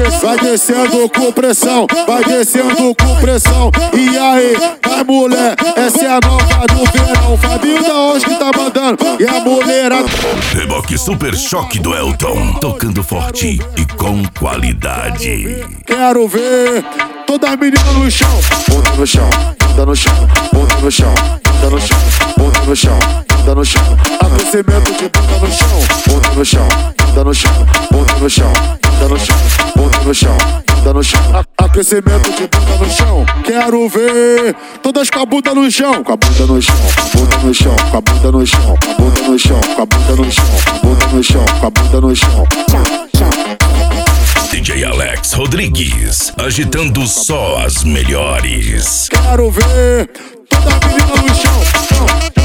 vai descendo com pressão, vai descendo com pressão. E aí, vai mulher, essa é a nova do verão. Fabinho da onde que tá mandando, e a mulherada. Reboque Super Choque do Elton, tocando forte e com qualidade. Quero ver toda a menina no chão. Bunda no chão, bunda no chão, bunda no chão, bunda no chão, bunda no chão, bunda no chão. Aquecimento de bunda no chão, bunda no chão, bunda no chão, bunda no chão, bunda no chão, bunda no chão, bunda no chão. Aquecimento de bunda no chão. Quero ver todas com a bunda no chão, com a bunda no chão, bunda no chão, com a bunda no chão, bunda no chão, com a bunda no chão, bunda no chão, com a bunda no chão. DJ Alex Rodrigues, agitando só as melhores. Quero ver toda a menina no chão.